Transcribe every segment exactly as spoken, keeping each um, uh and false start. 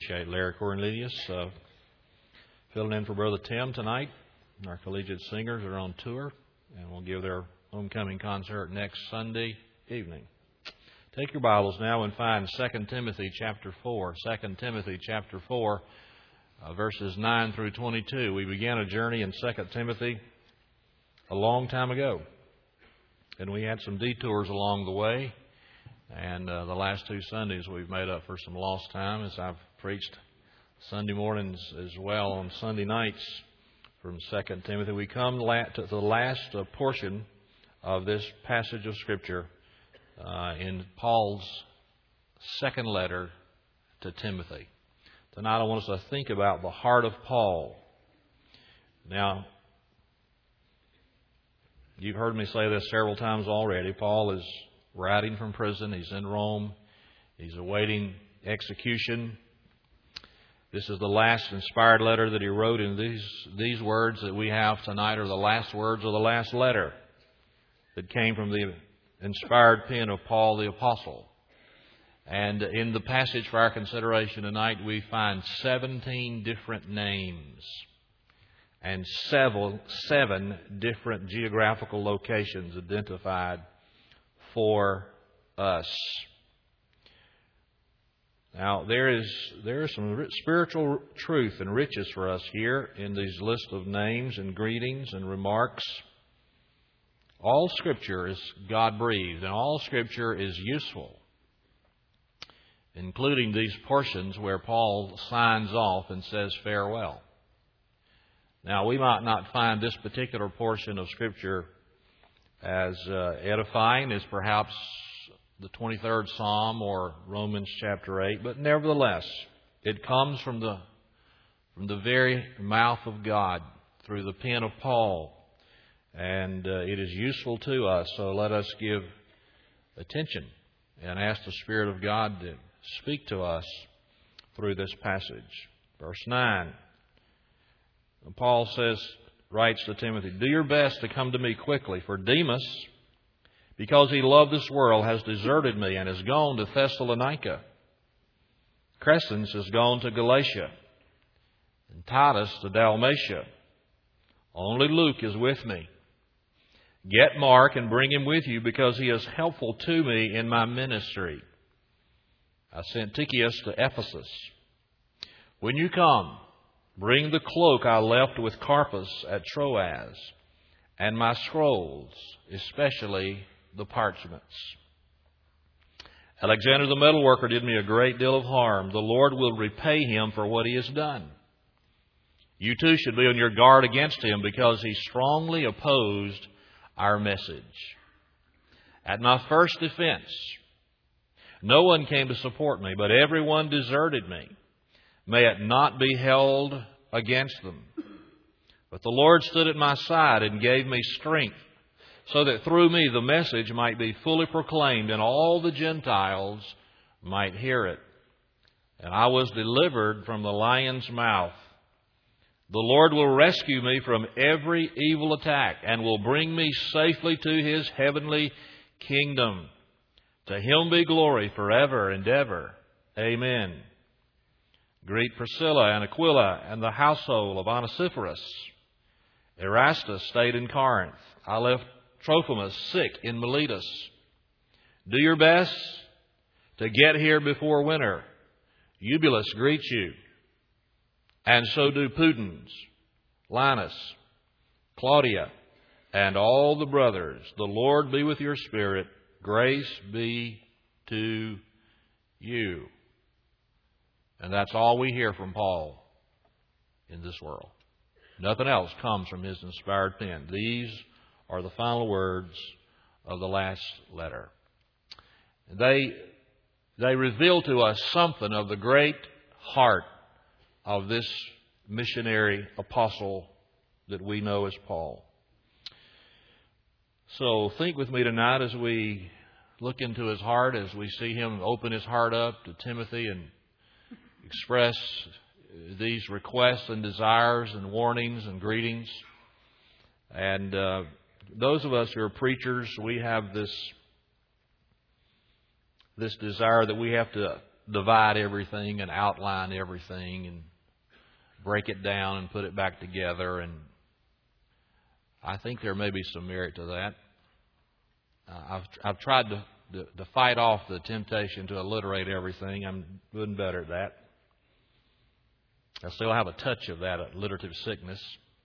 Appreciate Larry Cornelius uh, filling in for Brother Tim tonight. Our collegiate singers are on tour and will give their homecoming concert next Sunday evening. Take your Bibles now and find Second Timothy chapter four. Second Timothy chapter four, uh, verses nine through twenty-two. We began a journey in Second Timothy a long time ago, and we had some detours along the way. And uh, the last two Sundays we've made up for some lost time as I've preached Sunday mornings as well on Sunday nights from Second Timothy. We come to the last uh, portion of this passage of Scripture uh, in Paul's second letter to Timothy. Tonight I want us to think about the heart of Paul. Now, you've heard me say this several times already. Paul is writing from prison. He's in Rome. He's awaiting execution. This is the last inspired letter that he wrote, and these these words that we have tonight are the last words of the last letter that came from the inspired pen of Paul the Apostle. And in the passage for our consideration tonight, we find seventeen different names and several, seven different geographical locations identified for us. Now, there is there is some spiritual truth and riches for us here in these list of names and greetings and remarks. All Scripture is God-breathed, and all Scripture is useful, including these portions where Paul signs off and says farewell. Now, we might not find this particular portion of Scripture as uh, edifying as perhaps the twenty-third Psalm or Romans chapter eight, but nevertheless, it comes from the from the very mouth of God through the pen of Paul, and uh, it is useful to us. So let us give attention and ask the Spirit of God to speak to us through this passage. Verse nine, Paul says, writes to Timothy, "Do your best to come to me quickly, for Demas, because he loved this world, has deserted me and has gone to Thessalonica. Crescens has gone to Galatia, and Titus to Dalmatia. Only Luke is with me. Get Mark and bring him with you, because he is helpful to me in my ministry. I sent Tychicus to Ephesus. When you come, bring the cloak I left with Carpus at Troas, and my scrolls, especially the parchments. Alexander the metalworker did me a great deal of harm. The Lord will repay him for what he has done. You too should be on your guard against him, because he strongly opposed our message. At my first defense, no one came to support me, but everyone deserted me. May it not be held against them. But the Lord stood at my side and gave me strength, so that through me the message might be fully proclaimed and all the Gentiles might hear it. And I was delivered from the lion's mouth. The Lord will rescue me from every evil attack and will bring me safely to His heavenly kingdom. To Him be glory forever and ever. Amen. Greet Priscilla and Aquila and the household of Onesiphorus. Erastus stayed in Corinth. I left Trophimus sick in Miletus. Do your best to get here before winter. Eubulus greets you. And so do Pudens, Linus, Claudia, and all the brothers. The Lord be with your spirit. Grace be to you." And that's all we hear from Paul in this world. Nothing else comes from his inspired pen. These are the final words of the last letter. They, they reveal to us something of the great heart of this missionary apostle that we know as Paul. So think with me tonight as we look into his heart, as we see him open his heart up to Timothy and express these requests and desires and warnings and greetings. And uh, those of us who are preachers, we have this this desire that we have to divide everything and outline everything and break it down and put it back together. And I think there may be some merit to that. Uh, I've I've tried to, to to fight off the temptation to alliterate everything. I'm doing better at that. I still have a touch of that alliterative sickness.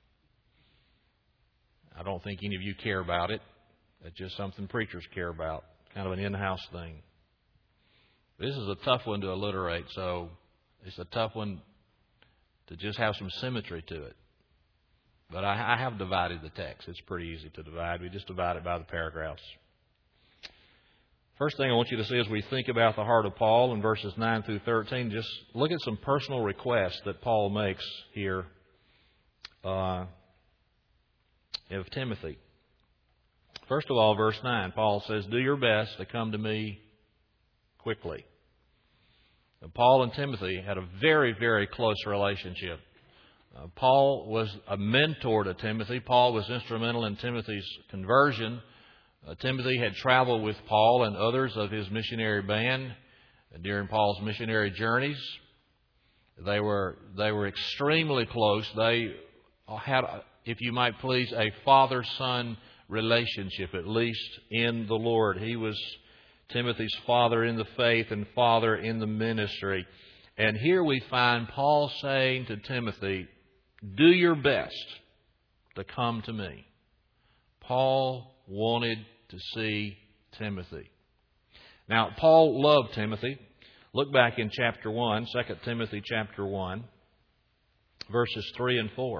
I don't think any of you care about it. It's just something preachers care about, kind of an in-house thing. This is a tough one to alliterate, so it's a tough one to just have some symmetry to it. But I, I have divided the text. It's pretty easy to divide. We just divide it by the paragraphs. First thing I want you to see as we think about the heart of Paul in verses nine through thirteen, just look at some personal requests that Paul makes here uh, of Timothy. First of all, verse nine, Paul says, "Do your best to come to me quickly." Now, Paul and Timothy had a very, very close relationship. Uh, Paul was a mentor to Timothy. Paul was instrumental in Timothy's conversion. Uh, Timothy had traveled with Paul and others of his missionary band during Paul's missionary journeys. They were they were extremely close. They had, if you might please, a father-son relationship, at least in the Lord. He was Timothy's father in the faith and father in the ministry. And here we find Paul saying to Timothy, "Do your best to come to me." Paul wanted to see Timothy. Now, Paul loved Timothy. Look back in chapter one, Second Timothy chapter one, verses three and four.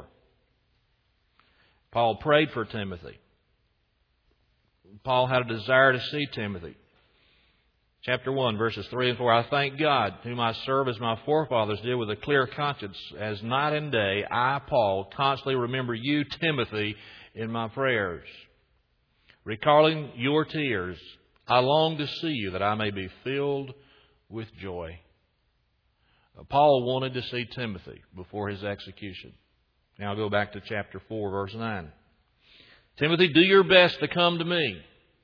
Paul prayed for Timothy. Paul had a desire to see Timothy. Chapter one, verses three and four. "I thank God, whom I serve as my forefathers did with a clear conscience, as night and day I, Paul, constantly remember you, Timothy, in my prayers. Recalling your tears, I long to see you, that I may be filled with joy." Paul wanted to see Timothy before his execution. Now go back to chapter four, verse nine. "Timothy, do your best to come to me.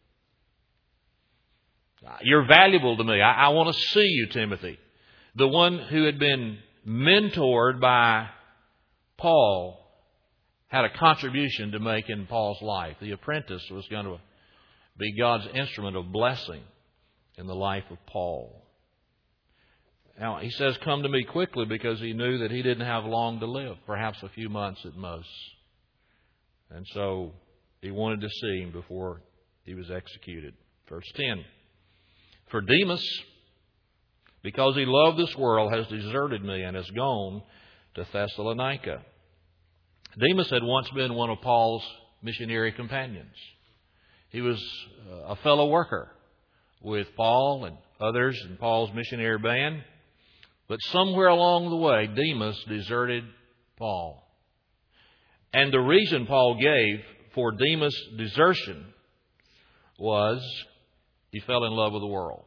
You're valuable to me. I, I want to see you, Timothy." The one who had been mentored by Paul had a contribution to make in Paul's life. The apprentice was going to be God's instrument of blessing in the life of Paul. Now, he says, "Come to me quickly," because he knew that he didn't have long to live, perhaps a few months at most. And so he wanted to see him before he was executed. Verse ten. "For Demas, because he loved this world, has deserted me and has gone to Thessalonica." Demas had once been one of Paul's missionary companions. He was a fellow worker with Paul and others in Paul's missionary band. But somewhere along the way, Demas deserted Paul. And the reason Paul gave for Demas' desertion was he fell in love with the world.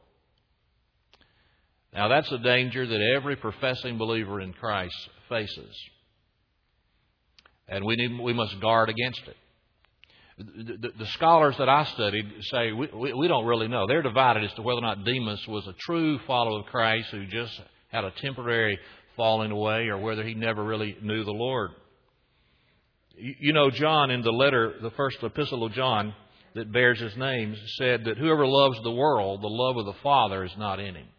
Now, that's a danger that every professing believer in Christ faces. And we need, we must guard against it. The, the, the scholars that I studied say we, we, we don't really know. They're divided as to whether or not Demas was a true follower of Christ who just had a temporary falling away, or whether he never really knew the Lord. You, you know, John, in the letter, the first epistle of John that bears his name, said that whoever loves the world, the love of the Father is not in him.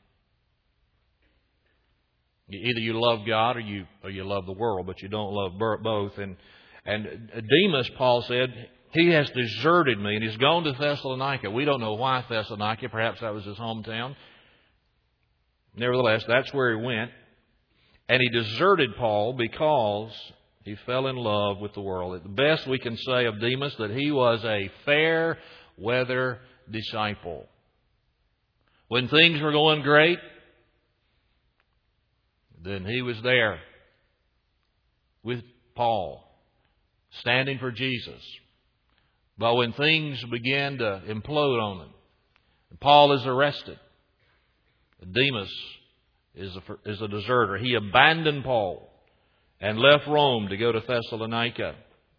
Either you love God or you or you love the world, but you don't love both. And and Demas, Paul said, he has deserted me and he's gone to Thessalonica. We don't know why Thessalonica. Perhaps that was his hometown. Nevertheless, that's where he went. And he deserted Paul because he fell in love with the world. At the best we can say of Demas that he was a fair weather disciple. When things were going great, then he was there with Paul, standing for Jesus. But when things began to implode on him, Paul is arrested. Demas is a, is a deserter. He abandoned Paul and left Rome to go to Thessalonica.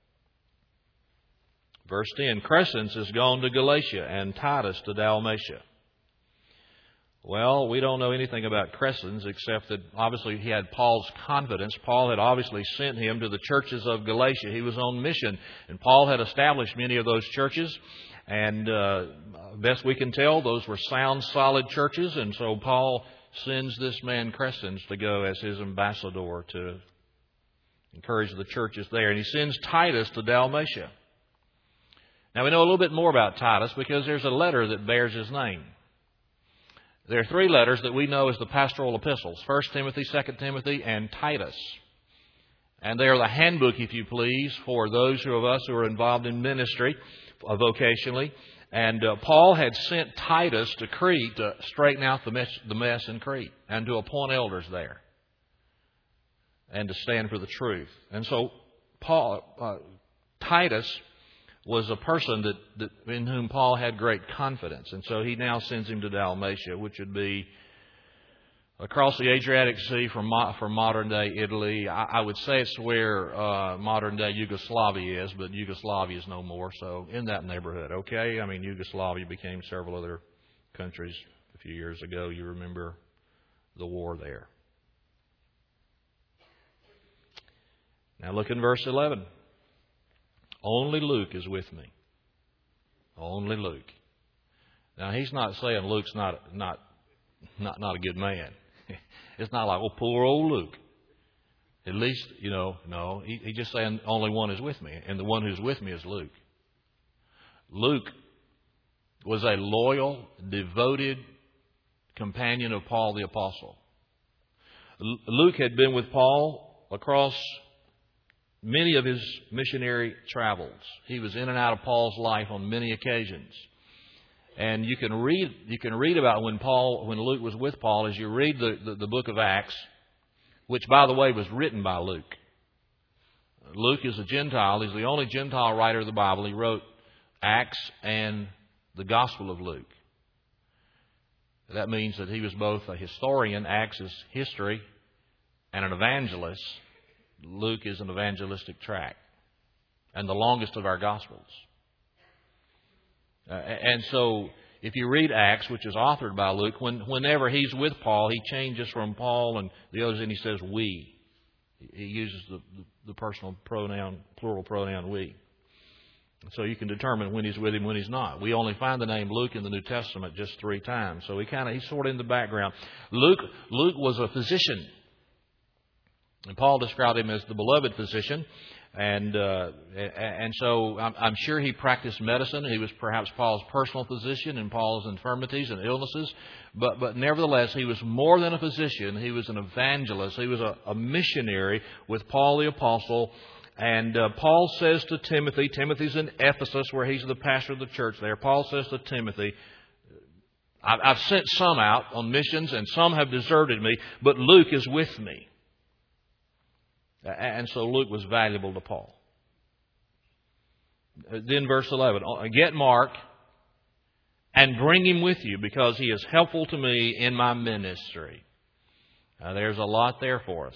Verse ten, Crescens has gone to Galatia and Titus to Dalmatia. Well, we don't know anything about Crescens except that obviously he had Paul's confidence. Paul had obviously sent him to the churches of Galatia. He was on mission, and Paul had established many of those churches. And uh, best we can tell, those were sound, solid churches. And so Paul sends this man Crescens to go as his ambassador to encourage the churches there. And he sends Titus to Dalmatia. Now we know a little bit more about Titus because there's a letter that bears his name. There are three letters that we know as the pastoral epistles: First Timothy, Second Timothy, and Titus. And they are the handbook, if you please, for those of us who are involved in ministry uh, vocationally. And uh, Paul had sent Titus to Crete to straighten out the mess, the mess in Crete and to appoint elders there and to stand for the truth. And so Paul, uh, Titus was a person that, that in whom Paul had great confidence. And so he now sends him to Dalmatia, which would be across the Adriatic Sea from, from modern-day Italy. I, I would say it's where uh, modern-day Yugoslavia is, but Yugoslavia is no more, so in that neighborhood, okay? I mean, Yugoslavia became several other countries a few years ago. You remember the war there. Now look in verse eleven. Only Luke is with me. Only Luke. Now he's not saying Luke's not not not not a good man. It's not like, oh, poor old Luke. At least, you know, no. He, he's just saying only one is with me, and the one who's with me is Luke. Luke was a loyal, devoted companion of Paul the Apostle. L- Luke had been with Paul across many of his missionary travels. He was in and out of Paul's life on many occasions. And you can read you can read about when Paul when Luke was with Paul as you read the, the, the book of Acts, which, by the way, was written by Luke. Luke is a Gentile. He's the only Gentile writer of the Bible. He wrote Acts and the Gospel of Luke. That means that he was both a historian, Acts is history, and an evangelist. Luke is an evangelistic tract and the longest of our Gospels. Uh, and so if you read Acts, which is authored by Luke, when, whenever he's with Paul, he changes from Paul and the others and he says we. He uses the, the, the personal pronoun, plural pronoun we. So you can determine when he's with him, when he's not. We only find the name Luke in the New Testament just three times. So he kind of he's sort of in the background. Luke Luke was a physician. And Paul described him as the beloved physician. And uh, and so I'm, I'm sure he practiced medicine. He was perhaps Paul's personal physician in Paul's infirmities and illnesses. But but nevertheless, he was more than a physician. He was an evangelist. He was a, a missionary with Paul the Apostle. And uh, Paul says to Timothy, Timothy's in Ephesus where he's the pastor of the church there. Paul says to Timothy, I've, I've sent some out on missions and some have deserted me, but Luke is with me. And so Luke was valuable to Paul. Then verse eleven, get Mark and bring him with you because he is helpful to me in my ministry. Now, there's a lot there for us.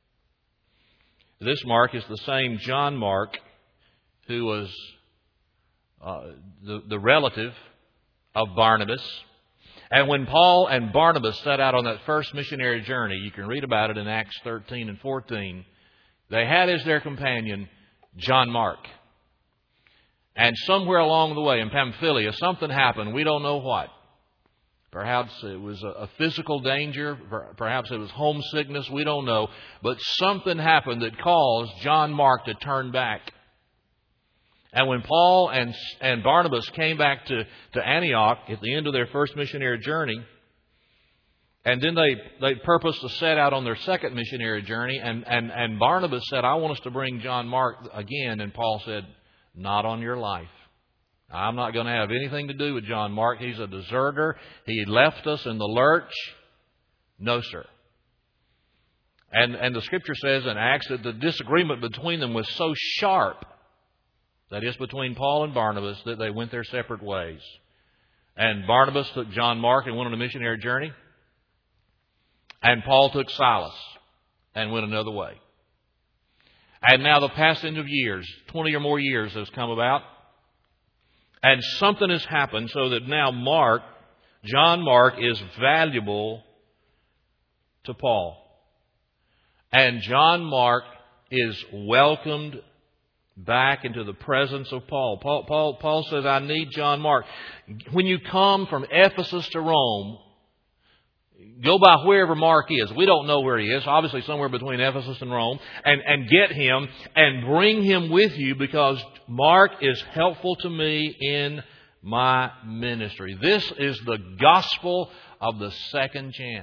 This Mark is the same John Mark who was uh, the, the relative of Barnabas. And when Paul and Barnabas set out on that first missionary journey, you can read about it in Acts thirteen and fourteen, they had as their companion John Mark. And somewhere along the way in Pamphylia, something happened. We don't know what. Perhaps it was a physical danger. Perhaps it was homesickness. We don't know. But something happened that caused John Mark to turn back. And when Paul and, and Barnabas came back to, to Antioch at the end of their first missionary journey, and then they, they purposed to set out on their second missionary journey. And, and, and Barnabas said, I want us to bring John Mark again. And Paul said, not on your life. I'm not going to have anything to do with John Mark. He's a deserter. He left us in the lurch. No, sir. And, and the Scripture says in Acts that the disagreement between them was so sharp, that is between Paul and Barnabas, that they went their separate ways. And Barnabas took John Mark and went on a missionary journey. And Paul took Silas and went another way. And now the passing of years, twenty or more years has come about. And something has happened so that now Mark, John Mark is valuable to Paul. And John Mark is welcomed back into the presence of Paul. Paul, Paul. Paul says, I need John Mark. When you come from Ephesus to Rome, go by wherever Mark is. We don't know where he is. Obviously somewhere between Ephesus and Rome. And, and get him and bring him with you, because Mark is helpful to me in my ministry. This is the gospel of the second chance.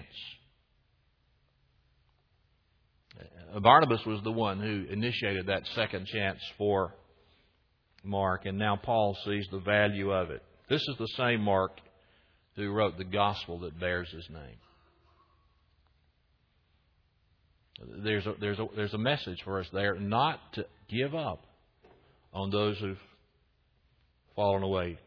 Barnabas was the one who initiated that second chance for Mark, and now Paul sees the value of it. This is the same Mark who wrote the gospel that bears his name. There's a, there's a, there's a message for us there, not to give up on those who've fallen away.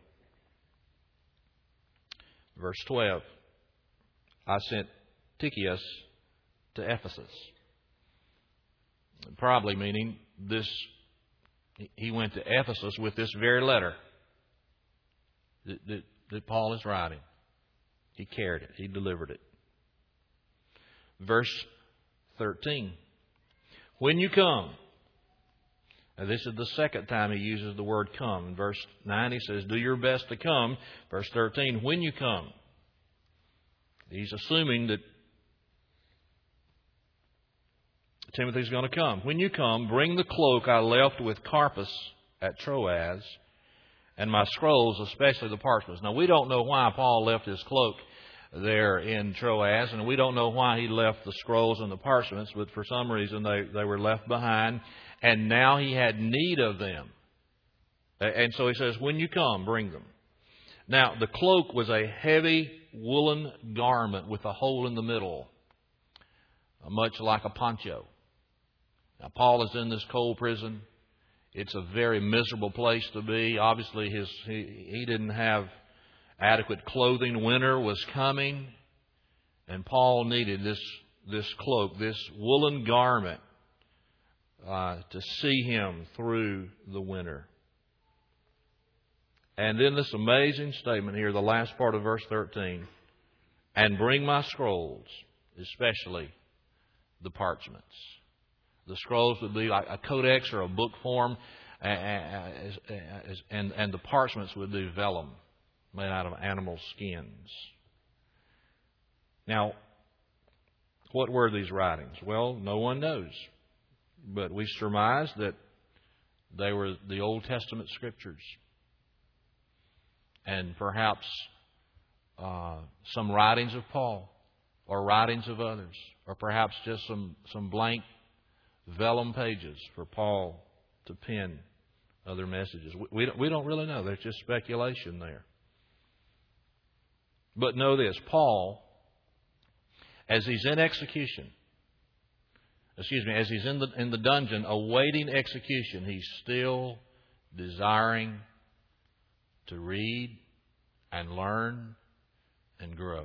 Verse twelve, I sent Tychicus to Ephesus. Probably meaning this, he went to Ephesus with this very letter that, that, that Paul is writing. He carried it. He delivered it. Verse thirteen. When you come. Now this is the second time he uses the word come. In verse nine he says, do your best to come. Verse thirteen, when you come. He's assuming that Timothy's going to come. When you come, bring the cloak I left with Carpus at Troas, and my scrolls, especially the parchments. Now, we don't know why Paul left his cloak there in Troas, and we don't know why he left the scrolls and the parchments, but for some reason they, they were left behind, and now he had need of them. And so he says, when you come, bring them. Now, the cloak was a heavy woolen garment with a hole in the middle, much like a poncho. Now, Paul is in this cold prison. It's a very miserable place to be. Obviously, his he, he didn't have adequate clothing. Winter was coming, and Paul needed this, this cloak, this woolen garment, uh, to see him through the winter. And then this amazing statement here, the last part of verse thirteen, and bring my scrolls, especially the parchments. The scrolls would be like a codex or a book form, and, and the parchments would be vellum, made out of animal skins. Now, what were these writings? Well, no one knows. But we surmise that they were the Old Testament Scriptures. And perhaps uh, some writings of Paul, or writings of others, or perhaps just some, some blank vellum pages for Paul to pen other messages. We, we, don't, we don't really know. There's just speculation there. But know this, Paul, as he's in execution, excuse me, as he's in the, in the dungeon awaiting execution, he's still desiring to read and learn and grow.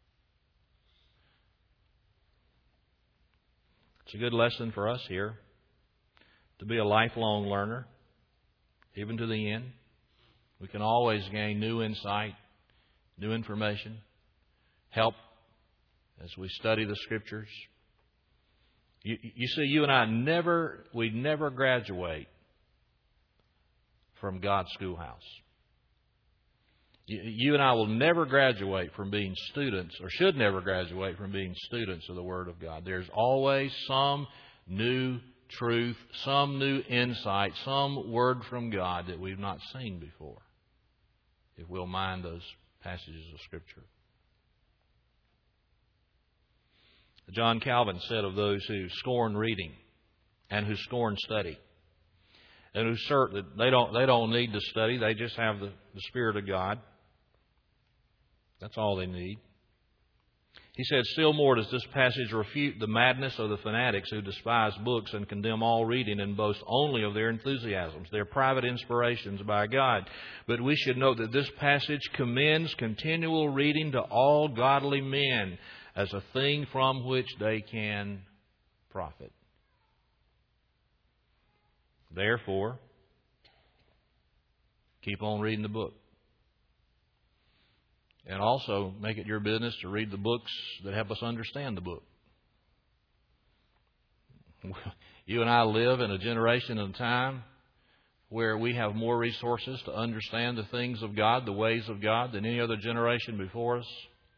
It's a good lesson for us here to be a lifelong learner, even to the end. We can always gain new insight, new information, help as we study the Scriptures. You, you see, you and I never, we never graduate from God's schoolhouse. You, you and I will never graduate from being students, or should never graduate from being students of the Word of God. There's always some new truth, some new insight, some word from God that we've not seen before, if we'll mind those passages of Scripture. John Calvin said of those who scorn reading and who scorn study, and who assert that they don't they don't need to study, they just have the, the Spirit of God. That's all they need. He said, still more does this passage refute the madness of the fanatics who despise books and condemn all reading and boast only of their enthusiasms, their private inspirations by God. But we should note that this passage commends continual reading to all godly men as a thing from which they can profit. Therefore, keep on reading the book. And also make it your business to read the books that help us understand the book. You and I live in a generation and a time where we have more resources to understand the things of God, the ways of God, than any other generation before us.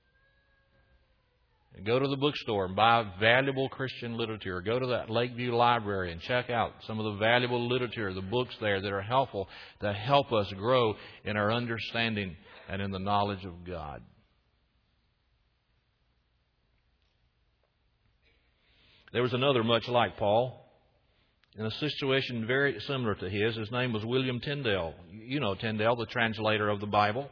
And go to the bookstore and buy valuable Christian literature. Go to that Lakeview Library and check out some of the valuable literature, the books there that are helpful, that help us grow in our understanding and in the knowledge of God. There was another much like Paul, in a situation very similar to his. His name was William Tyndale. You know Tyndale, the translator of the Bible.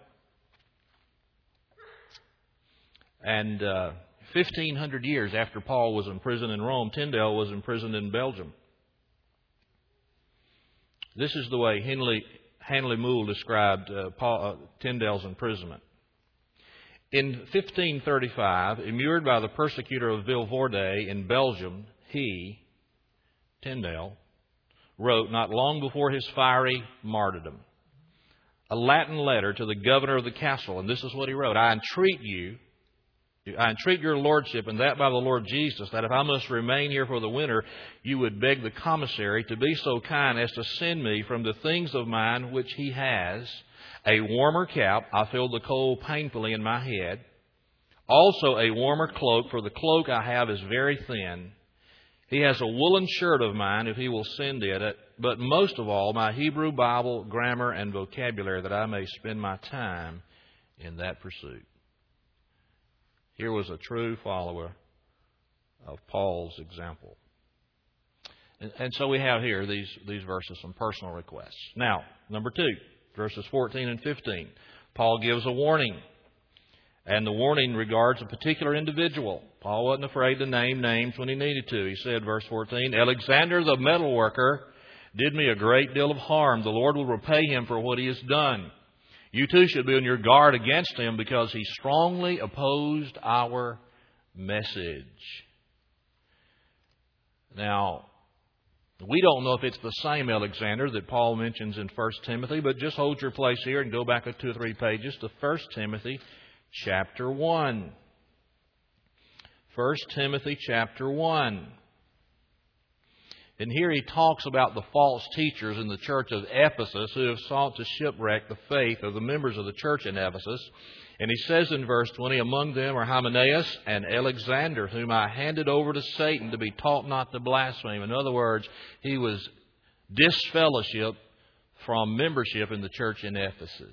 And uh, fifteen hundred years after Paul was in prison in Rome, Tyndale was imprisoned in Belgium. This is the way Henley, Hanley Moule described uh, Paul, uh, Tyndale's imprisonment. In fifteen thirty-five, immured by the persecutor of Vilvoorde in Belgium, he, Tyndale, wrote, not long before his fiery martyrdom, a Latin letter to the governor of the castle. And this is what he wrote: I entreat you, I entreat your lordship, and that by the Lord Jesus, that if I must remain here for the winter, you would beg the commissary to be so kind as to send me from the things of mine which he has a warmer cap. I feel the cold painfully in my head. Also a warmer cloak, for the cloak I have is very thin. He has a woolen shirt of mine, if he will send it. But most of all, my Hebrew Bible, grammar, and vocabulary, that I may spend my time in that pursuit. Here was a true follower of Paul's example. And, and so we have here these, these verses, some personal requests. Now, number two, verses fourteen and fifteen. Paul gives a warning. And the warning regards a particular individual. Paul wasn't afraid to name names when he needed to. He said, verse fourteen, Alexander the metalworker did me a great deal of harm. The Lord will repay him for what he has done. You too should be on your guard against him, because he strongly opposed our message. Now, we don't know if it's the same Alexander that Paul mentions in First Timothy, but just hold your place here and go back a two or three pages to First Timothy chapter one. First Timothy chapter one. And here he talks about the false teachers in the church of Ephesus who have sought to shipwreck the faith of the members of the church in Ephesus. And he says in verse twenty, among them are Hymenaeus and Alexander, whom I handed over to Satan to be taught not to blaspheme. In other words, he was disfellowship from membership in the church in Ephesus.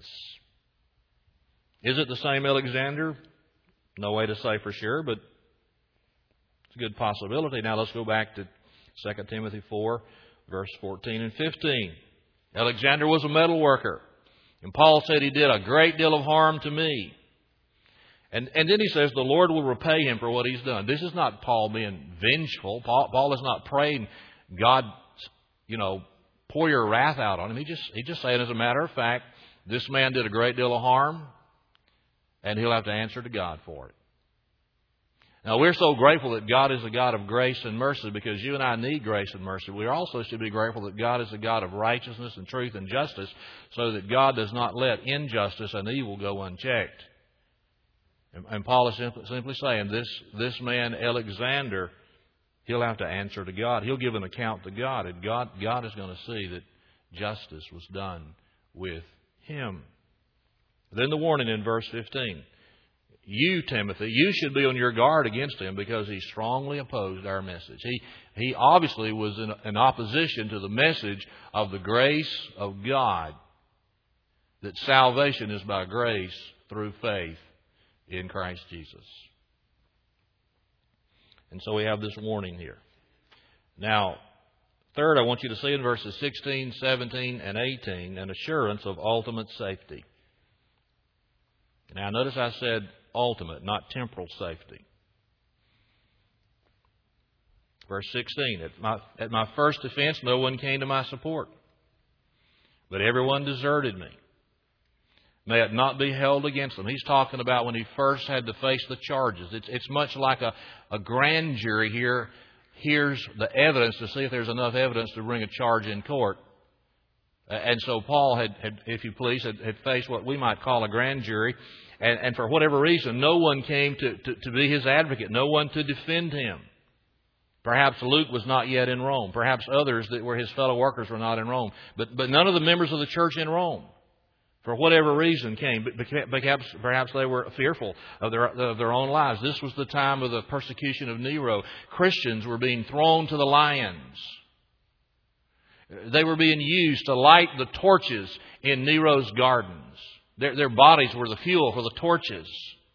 Is it the same Alexander? No way to say for sure, but it's a good possibility. Now let's go back to Second Timothy four, verse fourteen and fifteen. Alexander was a metal worker. And Paul said he did a great deal of harm to me. And, and then he says the Lord will repay him for what he's done. This is not Paul being vengeful. Paul, Paul is not praying, God, you know, pour your wrath out on him. He just, he just saying, as a matter of fact, this man did a great deal of harm, and he'll have to answer to God for it. Now, we're so grateful that God is a God of grace and mercy, because you and I need grace and mercy. We also should be grateful that God is a God of righteousness and truth and justice, so that God does not let injustice and evil go unchecked. And, and Paul is simply, simply saying this, this man, Alexander, he'll have to answer to God. He'll give an account to God, and God, God is going to see that justice was done with him. Then the warning in verse fifteen. You, Timothy, you should be on your guard against him, because he strongly opposed our message. He, he obviously was in, in opposition to the message of the grace of God, that salvation is by grace through faith in Christ Jesus. And so we have this warning here. Now, third, I want you to see in verses sixteen, seventeen, and eighteen an assurance of ultimate safety. Now, notice I said ultimate, not temporal safety. Verse sixteen, at my, at my first offense, no one came to my support, but everyone deserted me. May it not be held against them. He's talking about when he first had to face the charges. It's, it's much like a, a grand jury here hears the evidence to see if there's enough evidence to bring a charge in court. And so Paul had, had if you please, had, had faced what we might call a grand jury. And, and for whatever reason, no one came to, to, to be his advocate, no one to defend him. Perhaps Luke was not yet in Rome. Perhaps others that were his fellow workers were not in Rome. But, but none of the members of the church in Rome, for whatever reason, came. Perhaps, perhaps they were fearful of their, of their own lives. This was the time of the persecution of Nero. Christians were being thrown to the lions. They were being used to light the torches in Nero's gardens. Their, their bodies were the fuel for the torches.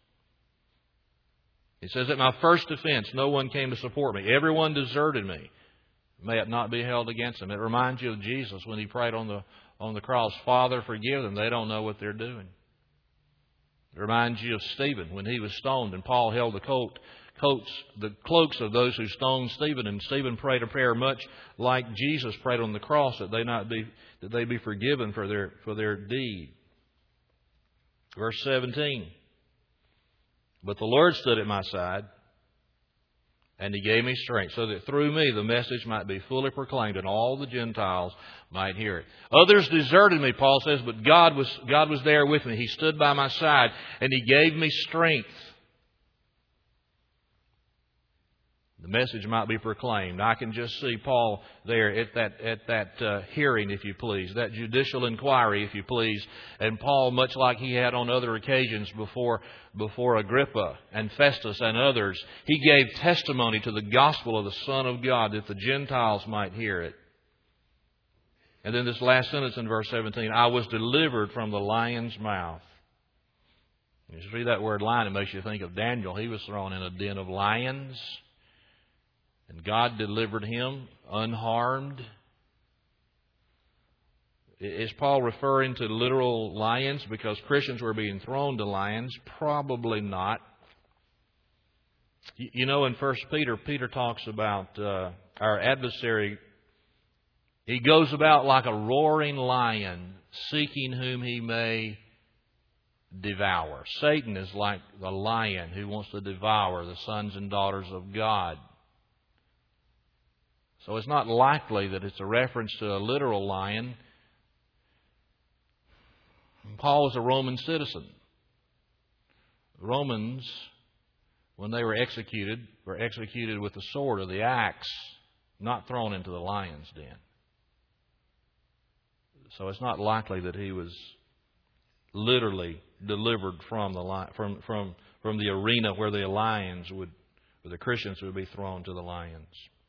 He says, at my first defense, no one came to support me. Everyone deserted me. May it not be held against them. It reminds you of Jesus when he prayed on the, on the cross, Father, forgive them. They don't know what they're doing. It reminds you of Stephen when he was stoned and Paul held the coat, coats, the cloaks of those who stoned Stephen. And Stephen prayed a prayer much like Jesus prayed on the cross, that they not be, that they be forgiven for their, for their deed. Verse seventeen. But the Lord stood at my side, and He gave me strength, so that through me the message might be fully proclaimed, and all the Gentiles might hear it. Others deserted me, Paul says, but God was, God was there with me. He stood by my side, and He gave me strength. The message might be proclaimed. I can just see Paul there at that at that uh, hearing, if you please, that judicial inquiry, if you please. And Paul, much like he had on other occasions before before Agrippa and Festus and others, he gave testimony to the gospel of the Son of God that the Gentiles might hear it. And then this last sentence in verse seventeen, I was delivered from the lion's mouth. You see that word lion, it makes you think of Daniel. He was thrown in a den of lions. And God delivered him unharmed. Is Paul referring to literal lions because Christians were being thrown to lions? Probably not. You know, in First Peter, Peter talks about uh, our adversary. He goes about like a roaring lion, seeking whom he may devour. Satan is like the lion who wants to devour the sons and daughters of God. So it's not likely that it's a reference to a literal lion. Paul was a Roman citizen. The Romans, when they were executed, were executed with the sword or the axe, not thrown into the lion's den. So it's not likely that he was literally delivered from the from from from the arena where the lions would, where the Christians would be thrown to the lions.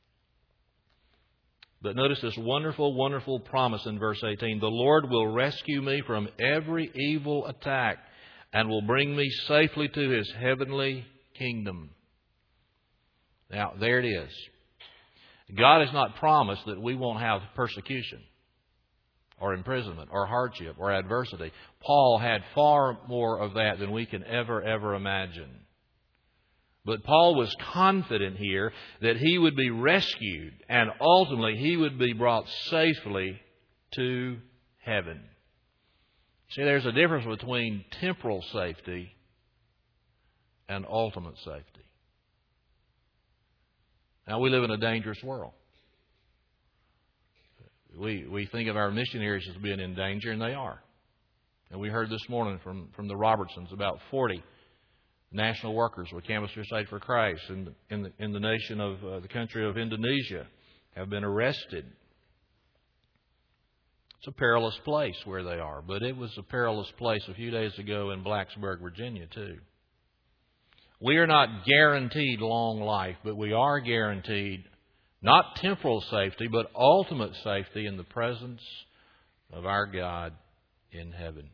But notice this wonderful, wonderful promise in verse eighteen. The Lord will rescue me from every evil attack and will bring me safely to His heavenly kingdom. Now, there it is. God has not promised that we won't have persecution or imprisonment or hardship or adversity. Paul had far more of that than we can ever, ever imagine. But Paul was confident here that he would be rescued and ultimately he would be brought safely to heaven. See, there's a difference between temporal safety and ultimate safety. Now, we live in a dangerous world. We we think of our missionaries as being in danger, and they are. And we heard this morning from, from the Robertsons about forty national workers with Campus Crusade for Christ in, in, the, in the nation of uh, the country of Indonesia have been arrested. It's a perilous place where they are, but it was a perilous place a few days ago in Blacksburg, Virginia, too. We are not guaranteed long life, but we are guaranteed not temporal safety, but ultimate safety in the presence of our God in heaven.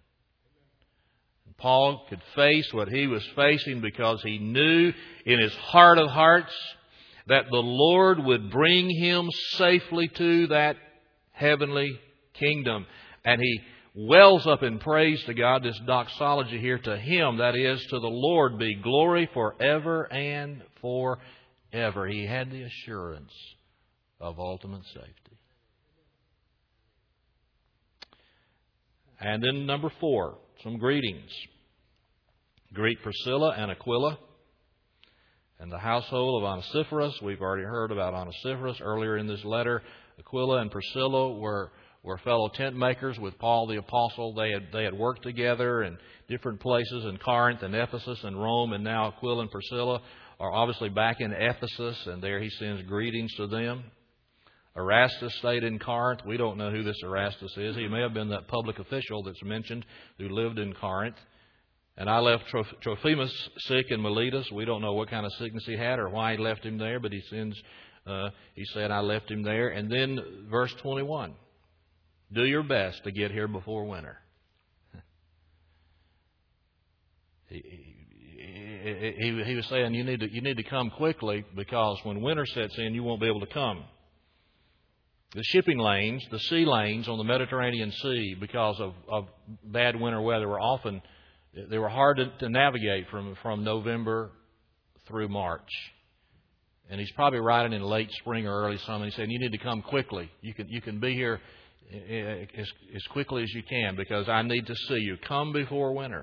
Paul could face what he was facing because he knew in his heart of hearts that the Lord would bring him safely to that heavenly kingdom. And he wells up in praise to God, this doxology here, to Him, that is, to the Lord, be glory forever and forever. He had the assurance of ultimate safety. And then number four, some greetings. Greet Priscilla and Aquila and the household of Onesiphorus. We've already heard about Onesiphorus earlier in this letter. Aquila and Priscilla were, were fellow tent makers with Paul the Apostle. They had, they had worked together in different places in Corinth and Ephesus and Rome, and now Aquila and Priscilla are obviously back in Ephesus, and there he sends greetings to them. Erastus stayed in Corinth. We don't know who this Erastus is. He may have been that public official that's mentioned who lived in Corinth. And I left Trophimus sick in Miletus. We don't know what kind of sickness he had or why he left him there, but he sends, uh, he said, I left him there. And then verse twenty-one, do your best to get here before winter. he, he, he, he was saying you need to, you need to come quickly, because when winter sets in, you won't be able to come. The shipping lanes, the sea lanes on the Mediterranean Sea, because of, of bad winter weather, were often, they were hard to, to navigate from, from November through March. And he's probably riding in late spring or early summer. He's saying, you need to come quickly. You can, you can be here as, as quickly as you can, because I need to see you. Come before winter.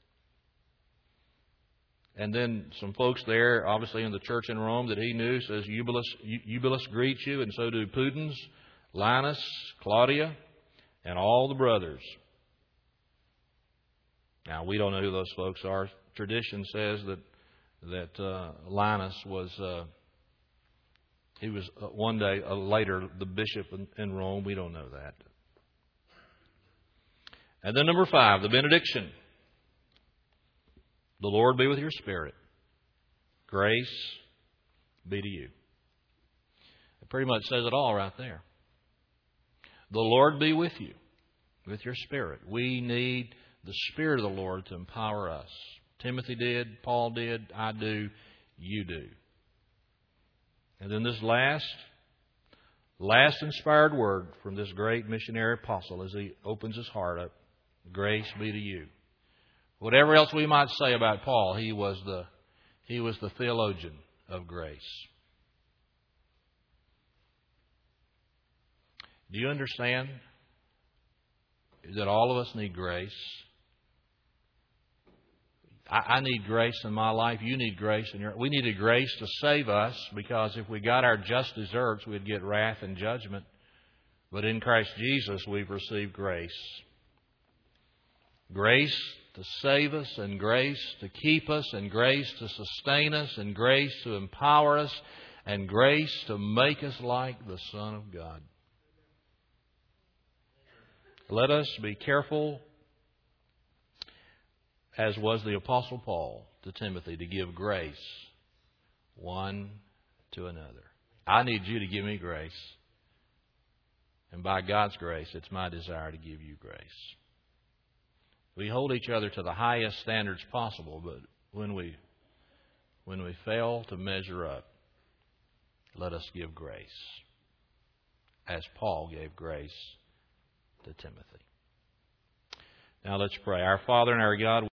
And then some folks there, obviously in the church in Rome that he knew, says, Eubulus, Eubulus greets you, and so do Pudens, Linus, Claudia, and all the brothers. Now, we don't know who those folks are. Tradition says that that uh, Linus was, uh, he was uh, one day uh, later the bishop in, in Rome. We don't know that. And then number five, the benediction. The Lord be with your spirit. Grace be to you. It pretty much says it all right there. The Lord be with you, with your spirit. We need the Spirit of the Lord to empower us. Timothy did, Paul did, I do, you do. And then this last, last inspired word from this great missionary apostle as he opens his heart up. Grace be to you. Whatever else we might say about Paul, he was the he was the theologian of grace. Do you understand that all of us need grace? I, I need grace in my life. You need grace in your. We needed grace to save us, because if we got our just deserts, we'd get wrath and judgment. But in Christ Jesus, we've received grace. Grace to save us, and grace to keep us, and grace to sustain us, and grace to empower us, and grace to make us like the Son of God. Let us be careful, as was the Apostle Paul to Timothy, to give grace one to another. I need you to give me grace. And by God's grace, it's my desire to give you grace. We hold each other to the highest standards possible, but when we when we fail to measure up, let us give grace, as Paul gave grace to Timothy. Now let's pray. Our Father and our God,